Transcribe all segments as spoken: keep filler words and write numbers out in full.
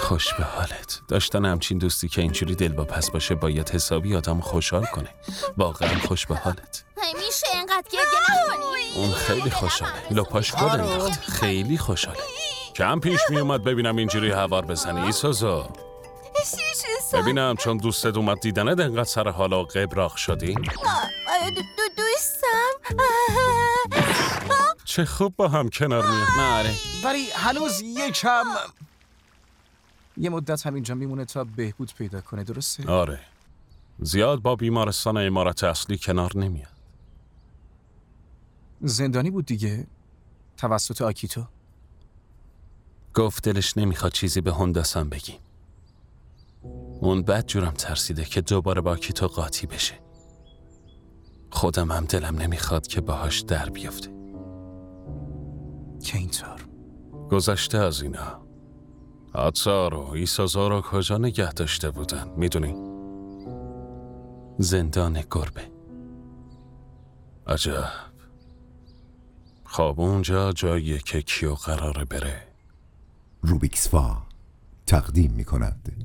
خوش به حالت. داشتن همچین دوستی که اینجوری دلواپس باشه باید حسابی آدم خوشحال کنه. واقعا خوش به حالت. میشه اینقدر گریه نکنی؟ اون خیلی خوشحاله. لپاش گل انداخت. خیلی خوشحاله. کم پیش می اومد ببینم اینجوری هوار بزنی ایسازا. ببینم چون دوستت اومد دیدنت انقدر سر حالا قبراق شدی؟ دوستم چه خوب با هم کنار میاد. نه آره، ولی هنوز یکم یه مدت همینجا میمونه تا بهبود پیدا کنه، درسته؟ آره، زیاد با بیمارستان عمارت اصلی کنار نمیاد. زندانی بود دیگه توسط آکیتو. گفت دلش نمیخواد چیزی به هونداسان بگیم. اون بد جورم ترسیده که دوباره با آکیتو قاطی بشه. خودم هم دلم نمیخواد که باهاش در بیفته. که اینطور گذشته از اینا حادثه رو ایسازا رو کجا نگه داشته بودن میدونی؟ زندان گربه. عجب. خب اونجا جاییه که کیو قراره بره. روبیکسفا تقدیم میکند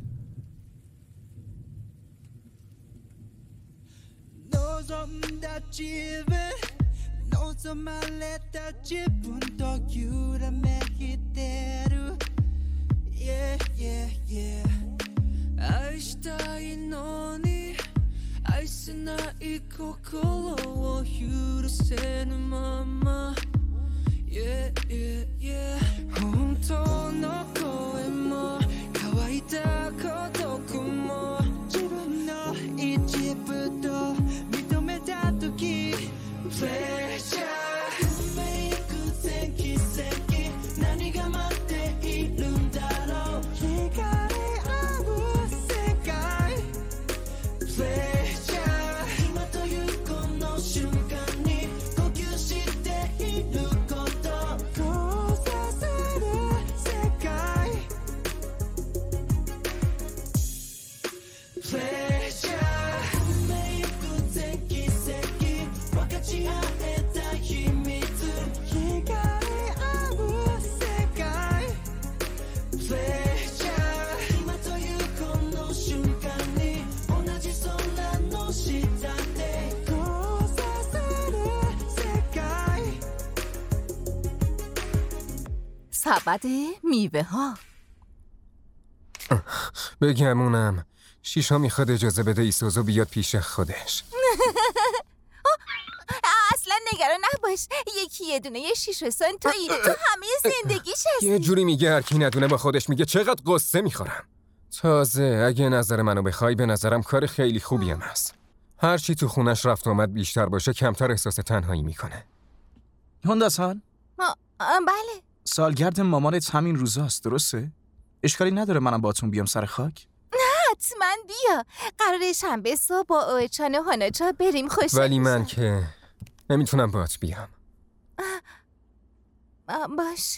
سبد میوه ها. بگمونم شیشا میخواد اجازه بده ایسوزو بیاد پیش خودش. اصلا نگران نباش، یکی یه دونه یه شیشه سن تویی تو همه زندگیش هستی. یه جوری میگه هر کی ندونه با خودش میگه چقدر قصه میخورم. تازه اگه نظر منو بخوای به نظرم کار خیلی خوبی هم هست. هر چی تو خونش رفت آمد بیشتر باشه کمتر احساس تنهایی میکنه. هونداسان؟ بله. سالگرد مامانت همین روزاست، درسته؟ اشکالی نداره منم باتون بیام سر خاک؟ نه حتما بیا. قراره شنبه صبح با اوچان و هاناچا بریم خوش. ولی من که نمیتونم باهات بیام. باشه.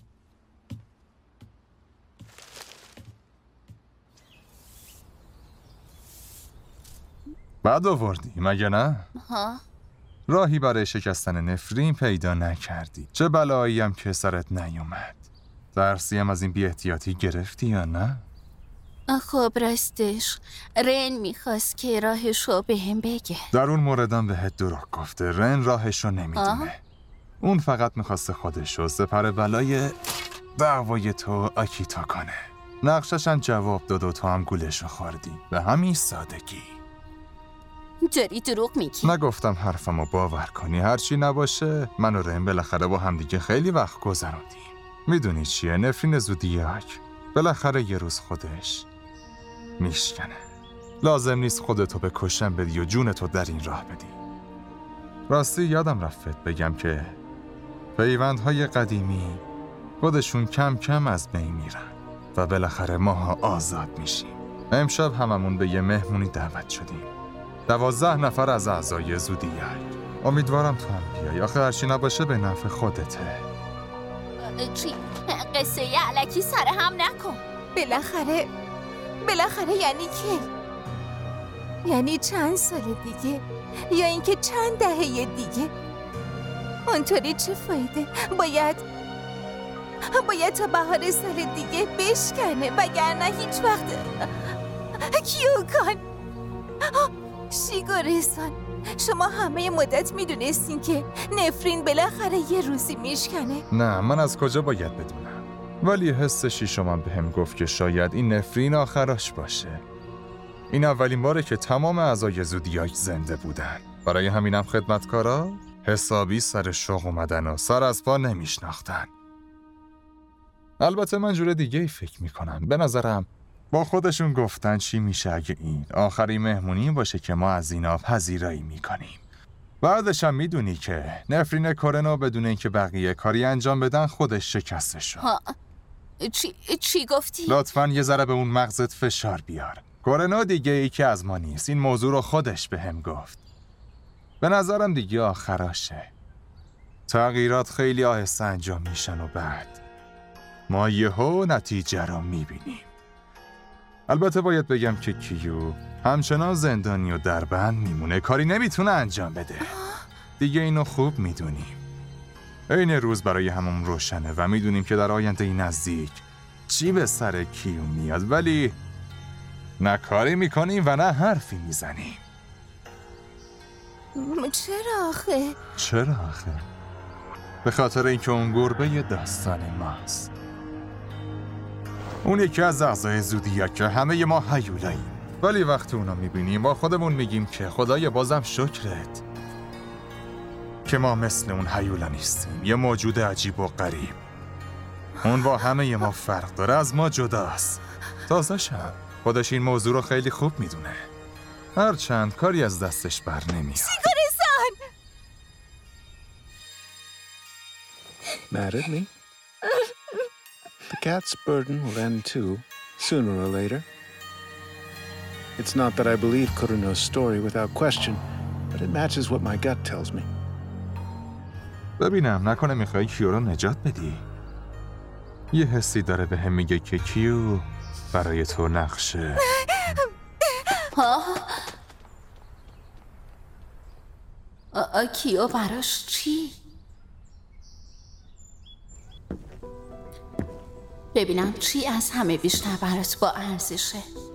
بعد آوردی مگه نه؟ ها؟ راهی برای شکستن نفرین پیدا نکردی. چه بلایی هم که سرت نیومد. درسی هم از این بی احتیاطی گرفتی یا نه؟ خب راستش رن میخواست که راهشو به هم بگه. در اون موردم بهت دروغ گفته. رن راهشو نمیدونه. اون فقط میخواسته خودشو سپر بلای دعوای تو آکیتا کنه. نقشش هم جواب داد و تو هم گولشو خوردی. به همین سادگی. جاری دروغ میگی. نگفتم حرفمو باور کنی. هرچی نباشه من و رن بالاخره با همدیگه خیلی وقت گذروندیم. میدونی چیه؟ نفرین زودیاک بالاخره یه روز خودش میشکنه. لازم نیست خودتو به کشتن بدی و جونتو در این راه بدی. راستی یادم رفت بگم که پیوندهای قدیمی خودشون کم کم از بین میرن و بالاخره ماها آزاد میشیم. امشب هممون به یه مهمونی دعوت شدیم. دوازده نفر از اعضای زودیاک. امیدوارم تو هم بیای. آخه هرچی نباشه به نفع خودته. چی؟ قصه علکی سر هم نکن. بالاخره بالاخره یعنی کی؟ یعنی چند سال دیگه یا اینکه چند دهه دیگه؟ اونطوری چه فایده؟ باید باید تا بهار سال دیگه بشکنه، وگرنه هیچ وقت. کیوکان، شیگوره-سان، شما همه مدت میدونستین که نفرین بالاخره یه روزی میشکنه؟ نه، من از کجا باید بدونم؟ ولی حس شیشمم بهم گفت که شاید این نفرین آخراش باشه. این اولین باره که تمام اعضای زودیاک زنده بودن. برای همینم خدمتکارا حسابی سر شوق اومدن و سر از پا نمیشناختن. البته من جور دیگه ای فکر میکنم. به نظرم با خودشون گفتن چی میشه اگه این آخرین مهمونی باشه که ما از اینا پذیرایی میکنیم. بعدش هم میدونی که نفرین کورنو بدون اینکه بقیه کاری انجام بدن خودش شکسته شد. ها چی چی گفتی؟ لطفاً یه ذره به اون مغزت فشار بیار. کورنو دیگه ای که از ما نیست. این موضوع رو خودش بهم گفت. به نظرم دیگه آخراشه. تغییرات خیلی آهسته انجام میشن و بعد ما یهو نتیجه رو میبینیم. البته باید بگم که کیو همچنان زندانی و دربند میمونه، کاری نمیتونه انجام بده. دیگه اینو خوب میدونیم. این روز برای همون روشنه و میدونیم که در آینده نزدیک چی به سر کیو میاد، ولی نه کاری میکنیم و نه حرفی میزنیم. چرا آخه؟ چرا آخه؟ به خاطر اینکه اون گربه داستان ماست. اون یکی از اعضای زودیاک، همه ما هیولاییم، ولی وقتی اونو میبینیم با خودمون میگیم که خدای بازم شکرت که ما مثل اون هیولا نیستیم. یه موجود عجیب و غریب. اون با همه ما فرق داره، از ما جداست. تازه شب خودش این موضوع رو خیلی خوب میدونه، هرچند کاری از دستش بر نمیاد. شیگوره-سان! Mad at me? The cat's burden will end too, sooner or later. It's not that I believe Kuruno's story without question, but it matches what my gut tells me. ببینم نکنه میخوای کیو رو نجات بدی؟ یه حسی داره به هم میگه که کیو برای تو نقشه. ها کیو براش چی؟ ببینم چی از همه بیشتر برات با ارزشه.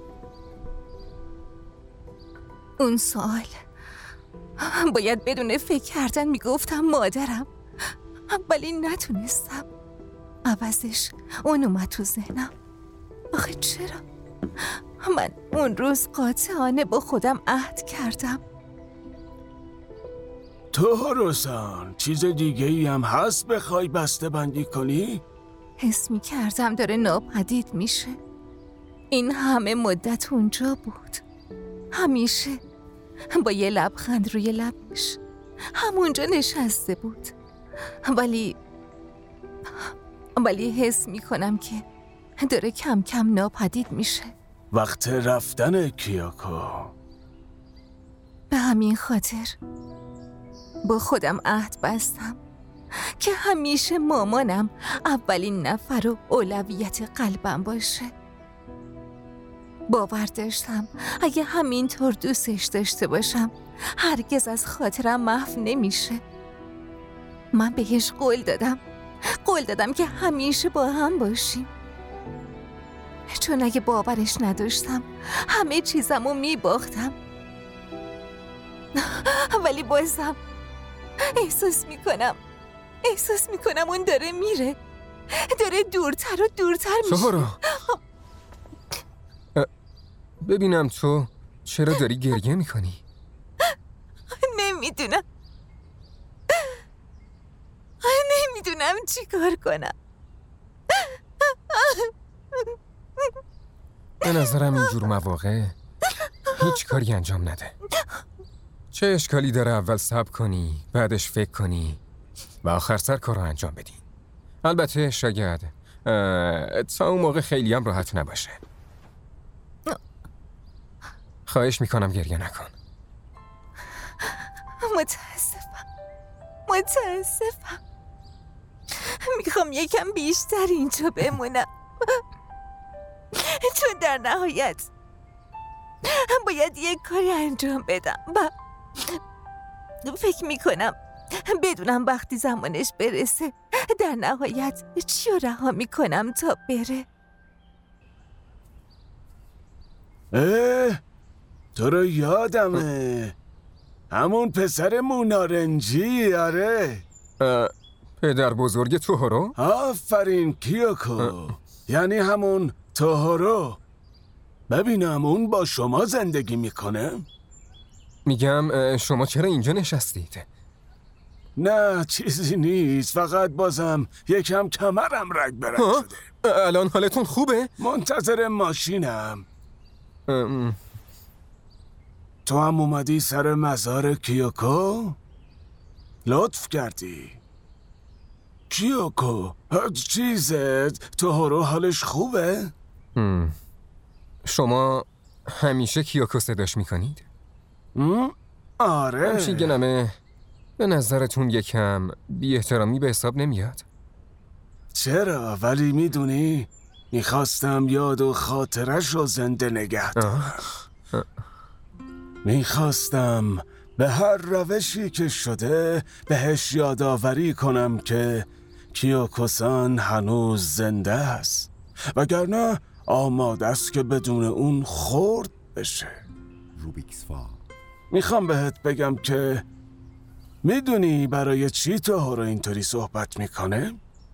اون سوال باید بدون فکر کردن میگفتم مادرم، ولی نتونستم. عوضش اون اومد تو ذهنم. آخه چرا؟ من اون روز قاطعانه با خودم عهد کردم. توهورو-سان، چیز دیگه ای هم هست بخوای بسته بندی کنی؟ حس می کردم داره ناپدید میشه. این همه مدت اونجا بود، همیشه با یه لبخند روی لبش همونجا نشسته بود، ولی ولی حس می کنم که داره کم کم ناپدید میشه. وقت رفتن کیوکو. به همین خاطر با خودم عهد بستم که همیشه مامانم اولین نفر و اولویت قلبم باشه. باور داشتم اگه همینطور دوستش داشته باشم هرگز از خاطرم محو نمیشه. من بهش قول دادم قول دادم که همیشه با هم باشیم، چون اگه باورش نداشتم همه چیزمو میباختم. ولی بازم احساس میکنم احساس میکنم اون داره میره، داره دورتر و دورتر میشه. توهورو، ببینم تو چرا داری گریه میکنی؟ نمیدونم نمیدونم چی کار کنم. به نظرم اینجور مواقع هیچ کاری انجام نده. چه اشکالی داره اول صبر کنی، بعدش فکر کنی و آخر سر کار رو انجام بدی. البته شاید تا اون موقع خیلی هم راحت نباشه. خواهش میکنم گریه نکن. متاسفم متاسفم میخوام یکم بیشتر اینجا بمونم، چون در نهایت باید یک کاری انجام بدم و فکر میکنم بدونم وقتی زمانش برسه در نهایت چی رو رها میکنم تا بره. اه تو رو یادمه، همون پسر مونارنجی. آره پدر بزرگ توهورو؟ آفرین کیوکو، یعنی همون توهورو. ببینم اون با شما زندگی میکنه؟ میگم شما چرا اینجا نشستید؟ نه چیزی نیست، فقط بازم یکم کمرم رگ برگ شده. الان حالتون خوبه؟ منتظر ماشینم. ام. تو هم اومدی سر مزار کیوکو؟ لطف کردی. کیوکو چیزه توهورو حالش خوبه؟ ام. شما همیشه کیوکو صداش میکنید؟ آره. همچین گلمه به نظرتون یکم بی احترامی به حساب نمیاد؟ چرا؟ ولی میدونی میخواستم یاد و خاطرش رو زنده نگه دارم. میخواستم به هر روشی که شده بهش یادآوری کنم که کیوکو-سان هنوز زنده است، وگرنه آماده است که بدون اون خرد بشه. روبیکس فا. میخوام بهت بگم که میدونی برای چی توهورو اینطوری صحبت میکنه؟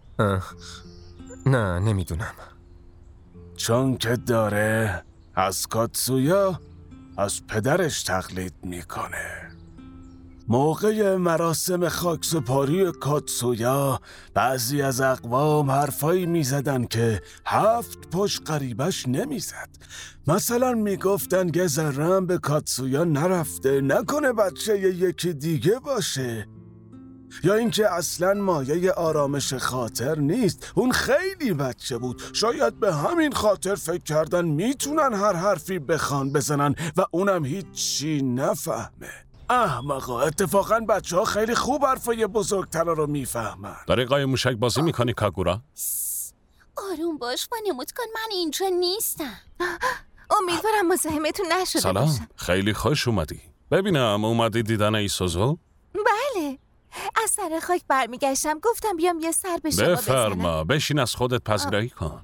نه نمیدونم. چون که داره از کاتسویا از پدرش تقلید میکنه. موقع مراسم خاکسپاری کاتسویا بعضی از اقوام حرفایی میزدن که هفت پشت قریبش نمیزد. مثلا میگفتن که ذره‌ام به کاتسویا نرفته، نکنه بچه یکی دیگه باشه، یا اینکه اصلا مایه آرامش خاطر نیست، اون خیلی بچه بود. شاید به همین خاطر فکر کردن میتونن هر حرفی بخوان بزنن و اونم هیچی نفهمه. احمقا، اتفاقا بچه ها خیلی خوب حرفای بزرگترا رو میفهمن. داری قای موشک بازی میکنی کاگورا؟ آروم باش و نمود کن من اینجا نیستم. امیدوارم مزاحمتون نشده سلام باشم. خیلی خوش اومدی. ببینم اومدی دیدن ایسوزو؟ بله، از سر خاک برمیگشتم، گفتم بیام یه سر به شما بفرما بشین، از خودت پذیرایی کن.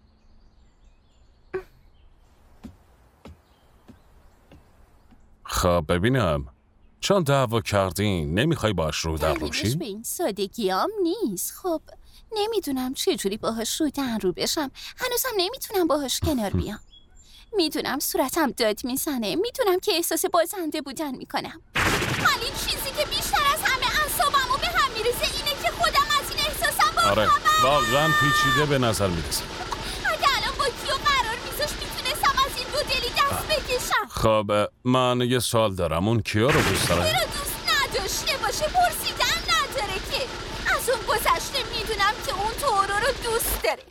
خب ببینم چون دعوا کردین نمیخوای باش رو در روشی؟ به این سادگیام نیست. خب نمیدونم چجوری باهاش رو در رو بشم. هنوزم نمیتونم باهاش کنار بیام. میدونم صورتم داد میزنه، میدونم که احساس بازنده بودن میکنم، ولی چیزی که بیشتر از همه اعصابمو به هم میریزه اینه که خودم از این احساسم با آره واقعا پیچیده به نظر میرسه. اگه الان با کیو قرار میذاش میتونستم از این دو دلی دست بکشم. خب من یه سوال دارم، اون کیا رو دوست داره؟ چرا دوست نداشته باشه؟ پرسیدن نداره که. از اون گذشته میدونم که اون توهورو رو دوست داره.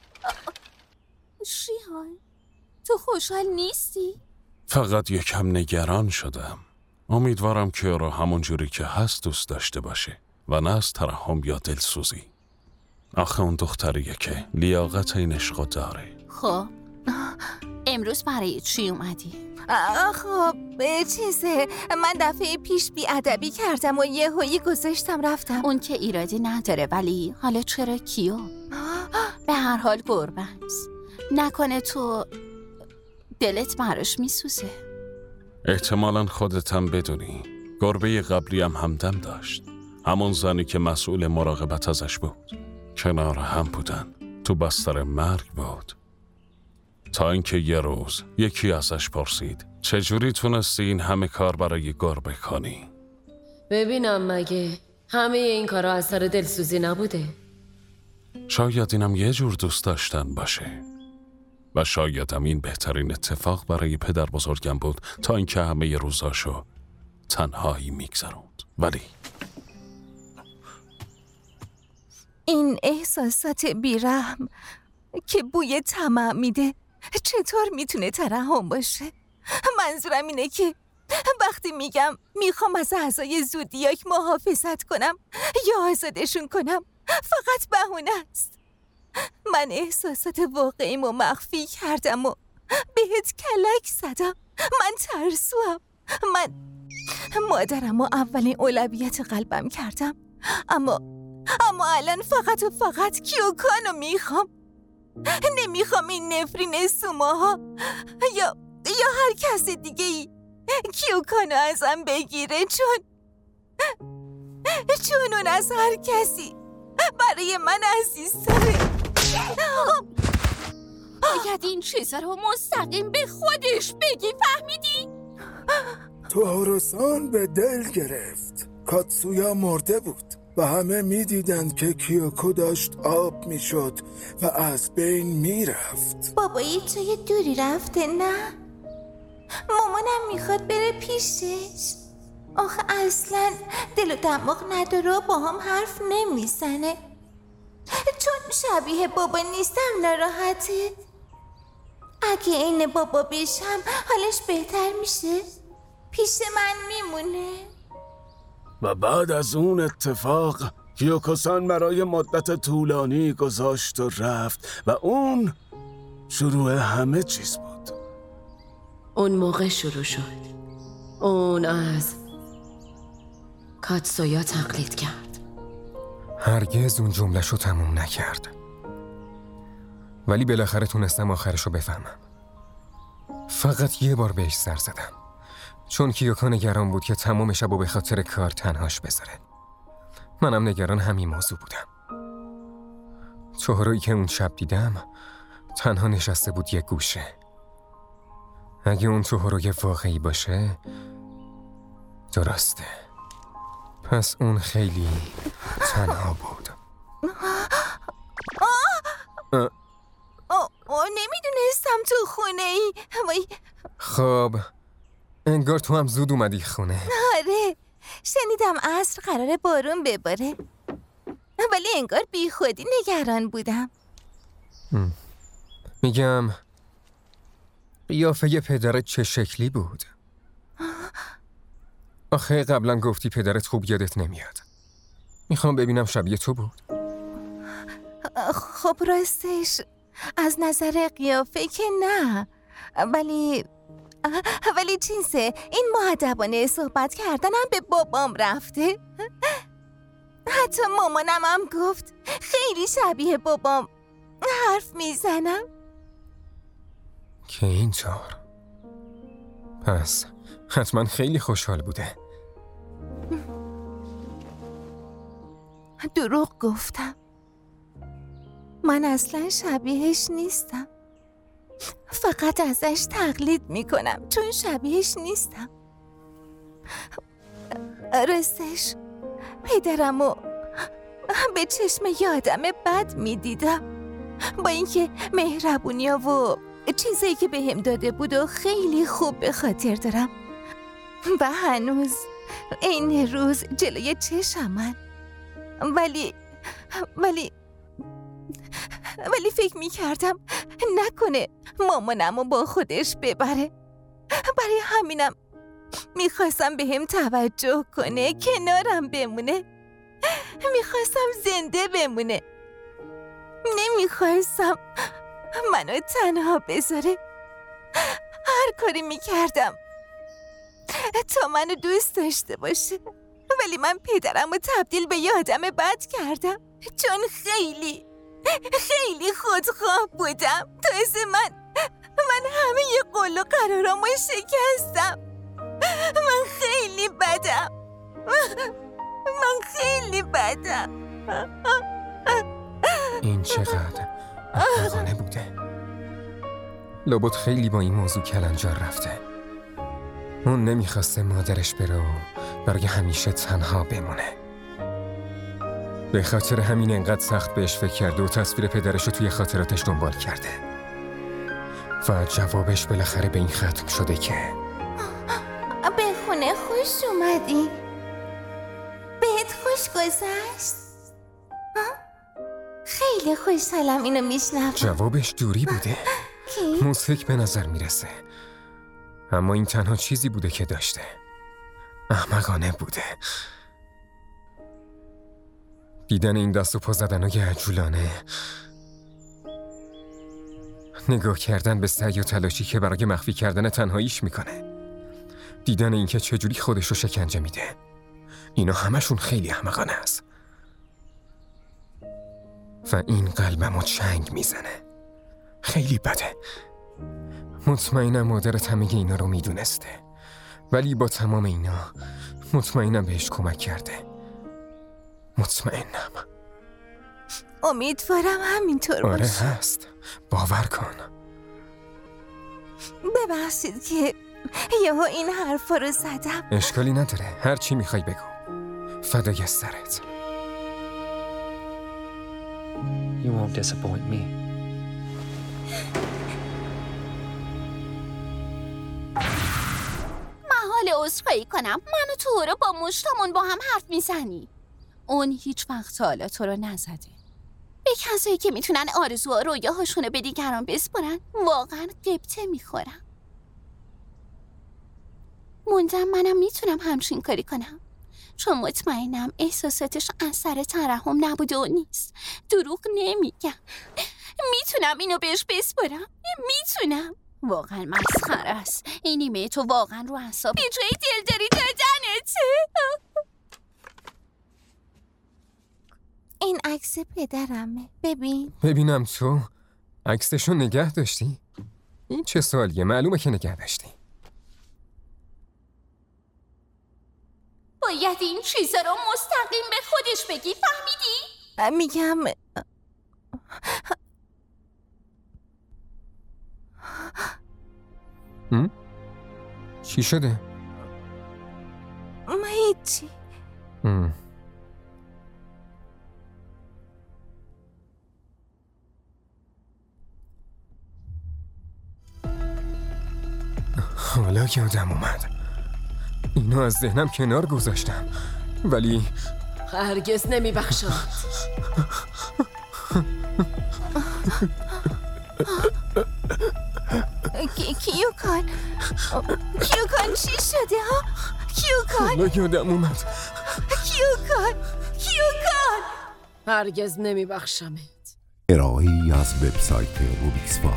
شیهان تو خوشحال نیستی؟ فقط یکم نگران شدم. امیدوارم که رو همون جوری که هست دوست داشته باشه و نه از ترحم یا دلسوزی. آخه اون دختریه که لیاقت این عشقو داره. خب امروز برای چی اومدی؟ خب چیزه، من دفعه پیش بی‌ادبی کردم و یه هایی گذاشتم رفتم. اون که ایرادی نداره، ولی حالا چرا کیو؟ به هر حال گربه است. نکنه تو دلت براش میسوزه؟ احتمالاً خودت هم بدونی گربه قبلی هم همدم داشت، همون زنی که مسئول مراقبت ازش بود. کنار هم بودن، تو بستر مرگ بود، تا اینکه یه روز یکی ازش پرسید چجوری تونستی این همه کار برای گربه کنی؟ ببینم مگه همه این کارا از سر دلسوزی نبوده؟ شاید اینم یه جور دوست داشتن باشه و شایدم این بهترین اتفاق برای پدر بزرگم بود تا اینکه همه روزاشو تنهایی میگذروند. ولی این احساسات بیرحم که بوی طمع میده چطور میتونه ترحم باشه؟ منظورم اینه که وقتی میگم میخوام از اعضای زودیاک محافظت کنم یا آزادشون کنم فقط بهونه است. من احساسات واقعیمو مخفی کردم و بهت کلک زدم. من ترسوام. من مادرم و اولین اولویت قلبم کردم، اما اما الان فقط و فقط کیوکانو میخوام. نمیخوام این نفرین سوماها یا یا هر کس دیگه ای کیوکانو ازم بگیره، چون چون اون از هر کسی برای من عزیزتره. باید این چیزا رو مستقیم به خودش بگی، فهمیدی؟ توهوروسان به دل گرفت. کاتسویا مرده بود و همه میدیدند که کیوکو داشت آب میشد و از بین میرفت. بابایی توی دوری رفته نه؟ مامانم میخواد بره پیشش. آخه اصلا دل و دماغ نداره و با هم حرف نمیزنه. چون شبیه بابا نیستم ناراحته. اگه این بابا بشم حالش بهتر میشه، پیش من میمونه. و بعد از اون اتفاق کیوکو-سان برای مدت طولانی گذاشت و رفت و اون شروع همه چیز بود. اون موقع شروع شد. اون از کاتسویا تقلید کرد. هرگز اون جمله‌شو تموم نکرد. ولی بالاخره تونستم آخرشو بفهمم. فقط یه بار بهش سر زدم، چون کیوکو نگران بود که تمام شبو به خاطر کار تنهاش بذاره. منم نگران همین موضوع بودم. توهورویی که اون شب دیدم تنها نشسته بود یه گوشه. اگه اون توهوروی واقعی باشه درسته، پس اون خیلی تنها بود. آه آه نمیدونستم تو خونه ای. خب انگار تو هم زود اومدی خونه. آره، شنیدم عصر قراره بارون بباره، ولی انگار بی خودی نگران بودم. میگم قیافه پدرت چه شکلی بود؟ آخه قبلا گفتی پدرت خوب یادت نمیاد. میخوام ببینم شبیه تو بود. خب راستش از نظر قیافه که نه، ولی ولی چیزه، این مؤدبانه صحبت کردنم به بابام رفته. حتی مامانم هم گفت خیلی شبیه بابام حرف میزنم. که اینطور؟ پس حتما خیلی خوشحال بوده. دروغ گفتم، من اصلا شبیهش نیستم. فقط ازش تقلید میکنم چون شبیهش نیستم. راستش پدرمو به چشم یادم بد میدیدم، با اینکه مهربونیا و چیزایی که بهم داده بود و خیلی خوب به خاطر دارم و هنوز این روز جلوی چشمن. ولی ولی ولی فکر میکردم نکنه مامانمو با خودش ببره. برای همینم میخواستم به هم توجه کنه، کنارم بمونه. میخواستم زنده بمونه، نمیخواستم منو تنها بذاره. هر کاری میکردم تا منو دوست داشته باشه، ولی من پدرمو تبدیل به یه آدم بد کردم چون خیلی خیلی خودخواه بودم. تازه من من همه ی قول و قرارامو شکستم. من خیلی بدم، من خیلی بدم. این چقدر احمقانه بوده. لابد خیلی با این موضوع کلنجار رفته. اون نمیخواسته مادرش بره و برای همیشه تنها بمونه. به خاطر همین انقدر سخت بهش فکر کرده و تصویر پدرش رو توی خاطراتش دنبال کرده و جوابش بالاخره به این ختم شده که به خونه خوش اومدی؟ بهت خوش گذشت؟ خیلی خوشحالم اینو میشنوم. جوابش دوری بوده. کی؟ موسیقی به نظر میرسه، اما این تنها چیزی بوده که داشته. احمقانه بوده. دیدن این دست و پا زدنای عجولانه، نگاه کردن به سعی و تلاشی که برای مخفی کردن تنهاییش میکنه، دیدن اینکه چجوری خودش رو شکنجه میده. اینا همشون خیلی احمقانه است. و این قلبمو چنگ میزنه. خیلی بده. مطمئنم مادرت همه اینا رو میدونسته. ولی با تمام اینا مطمئنم بهش کمک کرده. مطمئنم. امیدوارم همینطور باشه. آره هست. باور کن. ببخشید که یهو این حرفا رو زدم. اشکالی نداره. هر چی میخوای بگو. فدای سرت. You won't disappoint me. محال عذرخواهی کنم. من و تو رو با مشتمون با هم حرف میزنی. اون هیچ وقت حالا تو رو نزده. به کسایی که میتونن آرزو و رویاهاشونو به دیگران بسپرن واقعا غبطه میخورم. موندم منم میتونم همچین کاری کنم، چون مطمئنم احساساتش از سر ترحم نبوده و نیست. دروغ نمیگم. میتونم اینو بهش بسپرم. میتونم. واقعا مسخره است. این نیمه تو واقعا رو اعصاب به جای دلداری دادنته. این عکس پدرمه. ببین. ببینم تو عکسشو نگه داشتی؟ این چه سوالیه؟ معلومه که نگه داشتی. باید این چیزا رو مستقیم به خودش بگی. فهمیدی؟ میگم هم؟ چی شده؟ ما هیچی. هم. حالا یادم اومد. اینو از ذهنم کنار گذاشتم، ولی هرگز نمیبخشم. کیوکان کیوکان چی شده ها؟ کیوکان حالا یادم اومد. کیوکان کیوکان هرگز نمیبخشمت. ارائه‌ای از وبسایت روبیکس فا.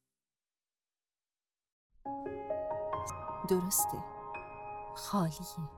درسته. خالیه.